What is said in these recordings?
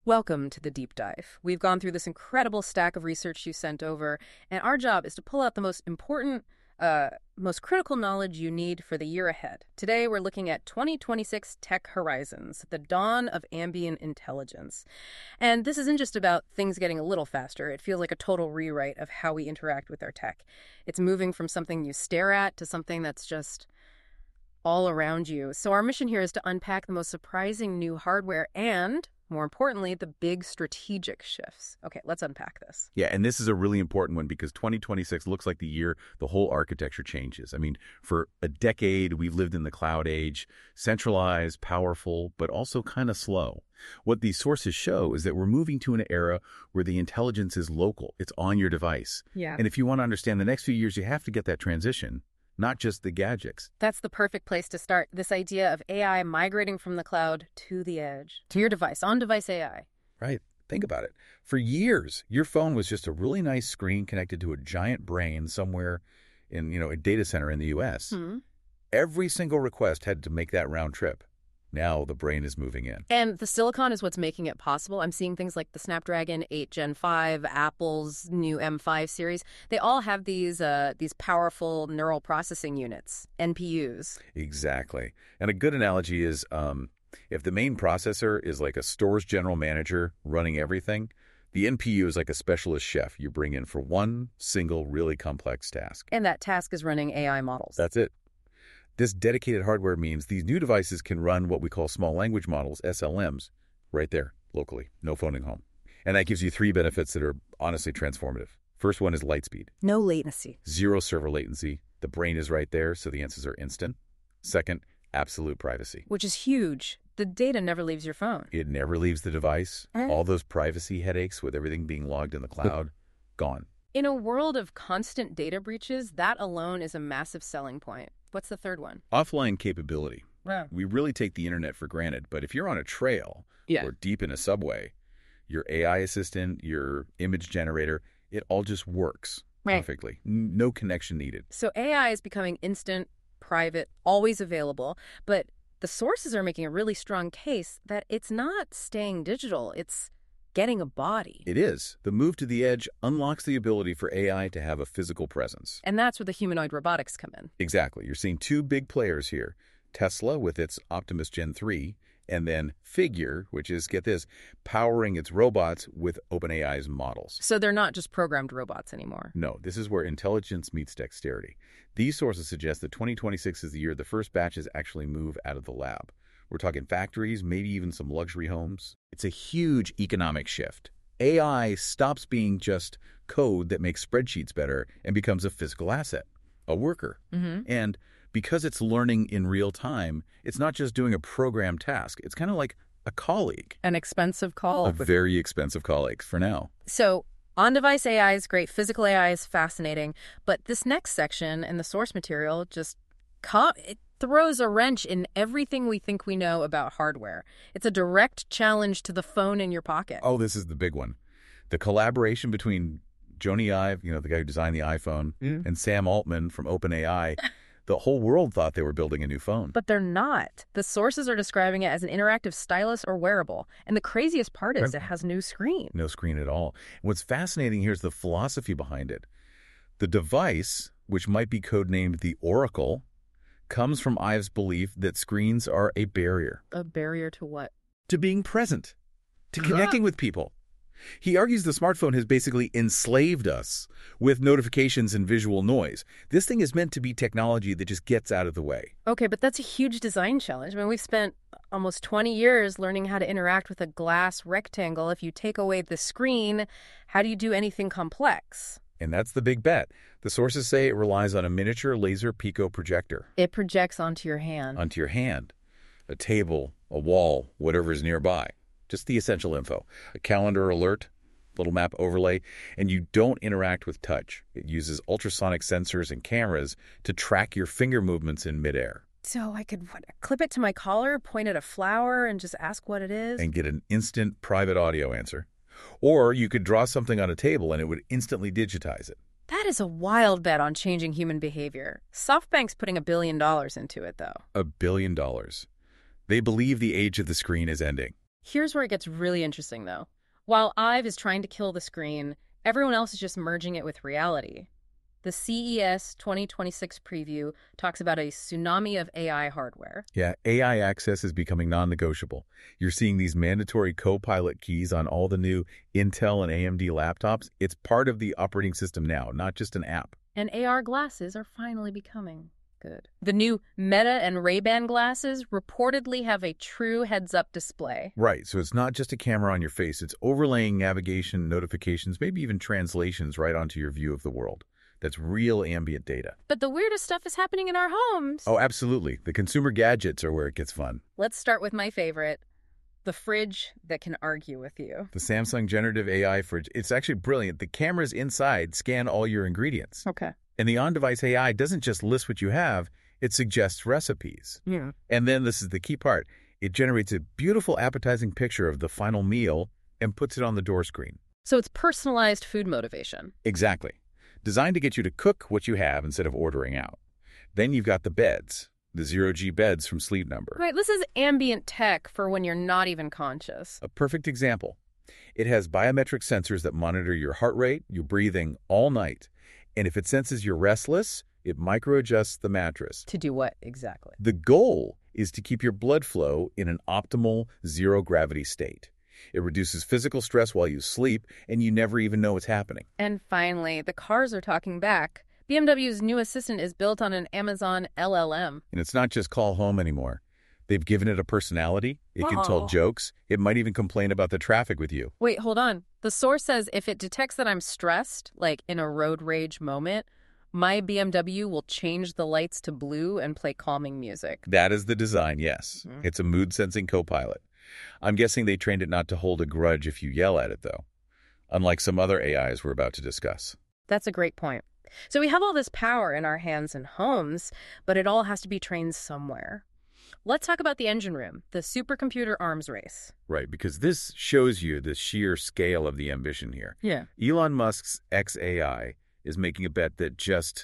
Welcome to the deep dive. We've gone through this incredible stack of research you sent over, and our job is to pull out the most important, most critical knowledge you need for the year ahead. Today, we're looking at 2026 Tech Horizons, the dawn of ambient intelligence. And this isn't just about things getting a little faster. It feels like a total rewrite of how we interact with our tech. It's moving from something you stare at to something that's just all around you. So our mission here is to unpack the most surprising new hardware and, more importantly, the big strategic shifts. Okay, let's unpack this. Yeah, and this is a really important one because 2026 looks like the year the whole architecture changes. I mean, for a decade, we've lived in the cloud age, centralized, powerful, but also kind of slow. What these sources show is that we're moving to an era where the intelligence is local. It's on your device. Yeah. And if you want to understand the next few years, you have to get that transition, not just the gadgets. That's the perfect place to start. This idea of AI migrating from the cloud to the edge, to your device, on-device AI. Right. Think about it. For years, your phone was just a really nice screen connected to a giant brain somewhere in, a data center in the U.S. Every single request had to make that round trip. Now the brain is moving in. And the silicon is what's making it possible. I'm seeing things like the Snapdragon 8 Gen 5, Apple's new M5 series. They all have these powerful neural processing units, NPUs. Exactly. And a good analogy is if the main processor is like a store's general manager running everything, the NPU is like a specialist chef you bring in for one single really complex task. And that task is running AI models. That's it. This dedicated hardware means these new devices can run what we call small language models, SLMs, right there, locally, no phoning home. And that gives you three benefits that are honestly transformative. First one is light speed. No latency. Zero server latency. The brain is right there, so the answers are instant. Second, absolute privacy. Which is huge. The data never leaves your phone. It never leaves the device. All those privacy headaches with everything being logged in the cloud, gone. In a world of constant data breaches, that alone is a massive selling point. What's the third one? Offline capability. Wow. We really take the internet for granted, but if you're on a trail or deep in a subway, your AI assistant, your image generator, it all just works perfectly. No connection needed. So AI is becoming instant, private, always available, but the sources are making a really strong case that it's not staying digital, it's getting a body. It is. The move to the edge unlocks the ability for AI to have a physical presence. And that's where the humanoid robotics come in. Exactly. You're seeing two big players here. Tesla with its Optimus Gen 3, and then Figure, which is, get this, powering its robots with OpenAI's models. So they're not just programmed robots anymore. No, this is where intelligence meets dexterity. These sources suggest that 2026 is the year the first batches actually move out of the lab. We're talking factories, maybe even some luxury homes. It's a huge economic shift. AI stops being just code that makes spreadsheets better and becomes a physical asset, a worker. And because it's learning in real time, it's not just doing a programmed task. It's kind of like a colleague. An expensive call. A very expensive colleague for now. So on-device AI is great. Physical AI is fascinating. But this next section in the source material just it throws a wrench in everything we think we know about hardware. It's a direct challenge to the phone in your pocket. Oh, this is the big one. The collaboration between Jony Ive, the guy who designed the iPhone, and Sam Altman from OpenAI, the whole world thought they were building a new phone. But they're not. The sources are describing it as an interactive stylus or wearable. And the craziest part is it has no screen. No screen at all. What's fascinating here is the philosophy behind it. The device, which might be codenamed the Oracle, comes from Ive's belief that screens are a barrier. A barrier to what? To being present, to connecting with people. He argues the smartphone has basically enslaved us with notifications and visual noise. This thing is meant to be technology that just gets out of the way. Okay, but that's a huge design challenge. I mean, we've spent almost 20 years learning how to interact with a glass rectangle. If you take away the screen, how do you do anything complex? And that's the big bet. The sources say it relies on a miniature laser pico projector. It projects onto your hand. Onto your hand. A table, a wall, whatever is nearby. Just the essential info. A calendar alert, little map overlay, and you don't interact with touch. It uses ultrasonic sensors and cameras to track your finger movements in midair. So I could clip it to my collar, point at a flower, and just ask what it is? And get an instant private audio answer. Or you could draw something on a table and it would instantly digitize it. That is a wild bet on changing human behavior. SoftBank's putting $1 billion into it, though. $1 billion. They believe the age of the screen is ending. Here's where it gets really interesting, though. While IVE is trying to kill the screen, everyone else is just merging it with reality. The CES 2026 preview talks about a tsunami of AI hardware. Yeah, AI access is becoming non-negotiable. You're seeing these mandatory Copilot keys on all the new Intel and AMD laptops. It's part of the operating system now, not just an app. And AR glasses are finally becoming good. The new Meta and Ray-Ban glasses reportedly have a true heads-up display. Right, so it's not just a camera on your face. It's overlaying navigation, notifications, maybe even translations right onto your view of the world. That's real ambient data. But the weirdest stuff is happening in our homes. Oh, absolutely. The consumer gadgets are where it gets fun. Let's start with my favorite, the fridge that can argue with you. The Samsung Generative AI fridge, it's actually brilliant. The cameras inside scan all your ingredients. Okay. And the on-device AI doesn't just list what you have, it suggests recipes. Yeah. And then this is the key part. It generates a beautiful appetizing picture of the final meal and puts it on the door screen. So it's personalized food motivation. Exactly. Designed to get you to cook what you have instead of ordering out. Then you've got the beds, the zero-G beds from Sleep Number. Right, this is ambient tech for when you're not even conscious. A perfect example. It has biometric sensors that monitor your heart rate, your breathing all night. And if it senses you're restless, it micro-adjusts the mattress. To do what exactly? The goal is to keep your blood flow in an optimal zero-gravity state. It reduces physical stress while you sleep, and you never even know what's happening. And finally, the cars are talking back. BMW's new assistant is built on an Amazon LLM. And it's not just call home anymore. They've given it a personality. It can tell jokes. It might even complain about the traffic with you. Wait, hold on. The source says if it detects that I'm stressed, like in a road rage moment, my BMW will change the lights to blue and play calming music. That is the design, yes. It's a mood-sensing copilot. I'm guessing they trained it not to hold a grudge if you yell at it, though, unlike some other AIs we're about to discuss. That's a great point. So we have all this power in our hands and homes, but it all has to be trained somewhere. Let's talk about the engine room, the supercomputer arms race. Right, because this shows you the sheer scale of the ambition here. Yeah. Elon Musk's xAI is making a bet that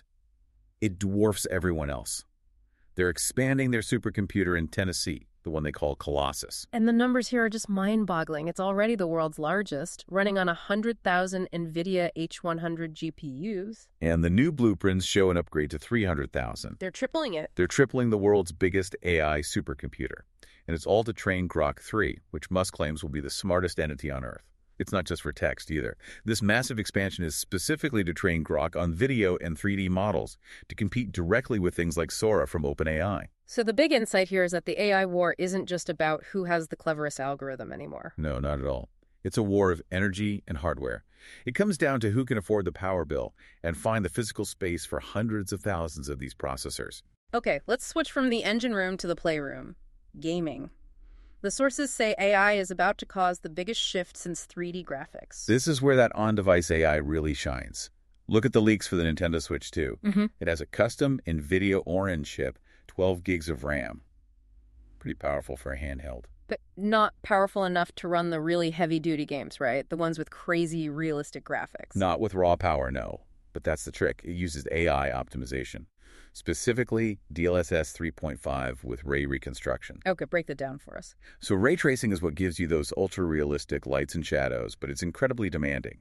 it dwarfs everyone else. They're expanding their supercomputer in Tennessee, the one they call Colossus. And the numbers here are just mind-boggling. It's already the world's largest, running on 100,000 NVIDIA H100 GPUs. And the new blueprints show an upgrade to 300,000. They're tripling it. They're tripling the world's biggest AI supercomputer. And it's all to train Grok 3, which Musk claims will be the smartest entity on Earth. It's not just for text either. This massive expansion is specifically to train Grok on video and 3D models to compete directly with things like Sora from OpenAI. So the big insight here is that the AI war isn't just about who has the cleverest algorithm anymore. No, not at all. It's a war of energy and hardware. It comes down to who can afford the power bill and find the physical space for hundreds of thousands of these processors. Okay, let's switch from the engine room to the playroom. Gaming. The sources say AI is about to cause the biggest shift since 3D graphics. This is where that on-device AI really shines. Look at the leaks for the Nintendo Switch 2. It has a custom NVIDIA Orin chip, 12 gigs of RAM. Pretty powerful for a handheld. But not powerful enough to run the really heavy-duty games, right? The ones with crazy, realistic graphics. Not with raw power, no. But that's the trick. It uses AI optimization. Specifically, DLSS 3.5 with ray reconstruction. Okay, break that down for us. So ray tracing is what gives you those ultra-realistic lights and shadows, but it's incredibly demanding.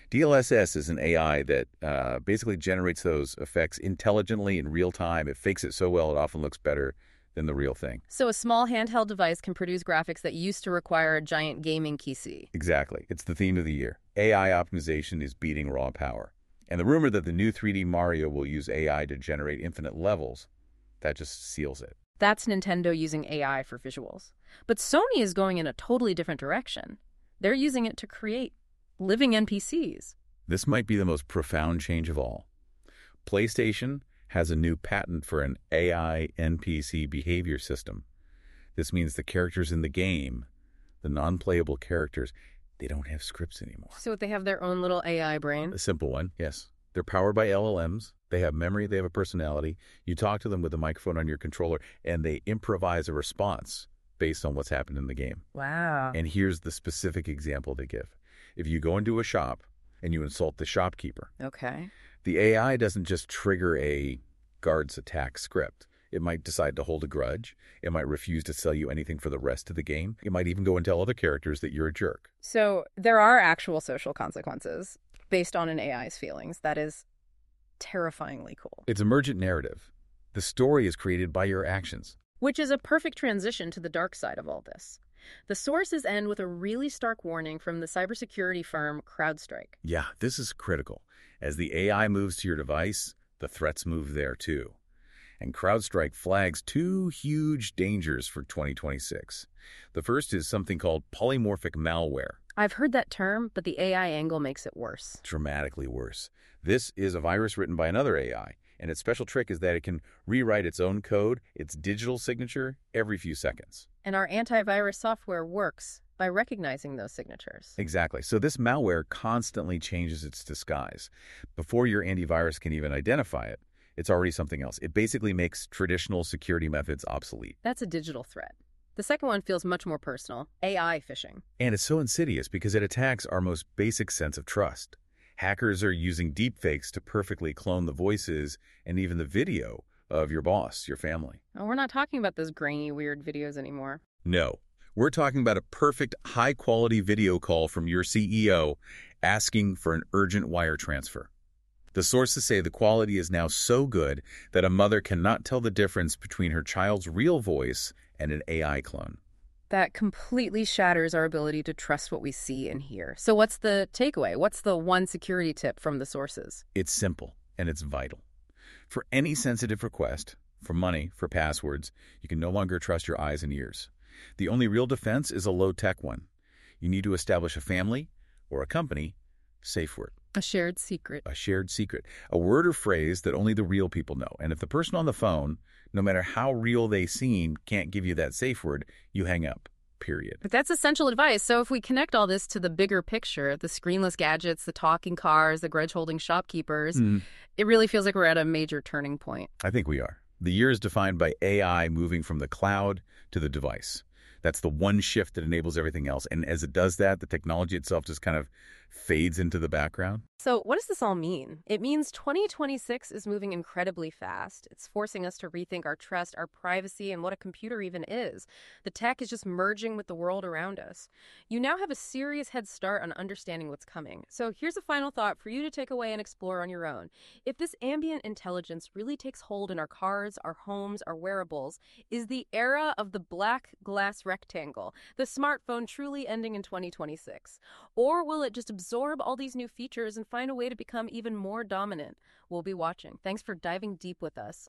DLSS is an AI that basically generates those effects intelligently in real time. It fakes it so well it often looks better than the real thing. So a small handheld device can produce graphics that used to require a giant gaming PC. Exactly. It's the theme of the year. AI optimization is beating raw power. And the rumor that the new 3D Mario will use AI to generate infinite levels, that just seals it. That's Nintendo using AI for visuals. But Sony is going in a totally different direction. They're using it to create living NPCs. This might be the most profound change of all. PlayStation has a new patent for an AI NPC behavior system. This means the characters in the game, the non-playable characters, they don't have scripts anymore. So they have their own little AI brain? A simple one, yes. They're powered by LLMs. They have memory. They have a personality. You talk to them with a microphone on your controller, and they improvise a response based on what's happened in the game. Wow. And here's the specific example they give. If you go into a shop and you insult the shopkeeper, Okay. the AI doesn't just trigger a guard's attack script. It might decide to hold a grudge. It might refuse to sell you anything for the rest of the game. It might even go and tell other characters that you're a jerk. So there are actual social consequences based on an AI's feelings. That is terrifyingly cool. It's emergent narrative. The story is created by your actions. Which is a perfect transition to the dark side of all this. The sources end with a really stark warning from the cybersecurity firm CrowdStrike. Yeah, this is critical. As the AI moves to your device, the threats move there too. And CrowdStrike flags two huge dangers for 2026. The first is something called polymorphic malware. I've heard that term, but the AI angle makes it worse. Dramatically worse. This is a virus written by another AI, and its special trick is that it can rewrite its own code, its digital signature, every few seconds. And our antivirus software works by recognizing those signatures. Exactly. So this malware constantly changes its disguise. Before your antivirus can even identify it, it's already something else. It basically makes traditional security methods obsolete. That's a digital threat. The second one feels much more personal, AI phishing. And it's so insidious because it attacks our most basic sense of trust. Hackers are using deepfakes to perfectly clone the voices and even the video of your boss, your family. Oh, we're not talking about those grainy, weird videos anymore. No, we're talking about a perfect, high-quality video call from your CEO asking for an urgent wire transfer. The sources say the quality is now so good that a mother cannot tell the difference between her child's real voice and an AI clone. That completely shatters our ability to trust what we see and hear. So what's the takeaway? What's the one security tip from the sources? It's simple, and it's vital. For any sensitive request, for money, for passwords, you can no longer trust your eyes and ears. The only real defense is a low-tech one. You need to establish a family or a company safe word. A shared secret. A shared secret. A word or phrase that only the real people know. And if the person on the phone, no matter how real they seem, can't give you that safe word, you hang up. Period. But that's essential advice. So if we connect all this to the bigger picture, the screenless gadgets, the talking cars, the grudge-holding shopkeepers, it really feels like we're at a major turning point. I think we are. The year is defined by AI moving from the cloud to the device. That's the one shift that enables everything else. And as it does that, the technology itself just kind of fades into the background. So what does this all mean? It means 2026 is moving incredibly fast. It's forcing us to rethink our trust, our privacy, and what a computer even is. The tech is just merging with the world around us. You now have a serious head start on understanding what's coming. So here's a final thought for you to take away and explore on your own. If this ambient intelligence really takes hold in our cars, our homes, our wearables, is the era of the black glass rectangle, the smartphone truly ending in 2026? Or will it just absorb all these new features and find a way to become even more dominant? We'll be watching. Thanks for diving deep with us.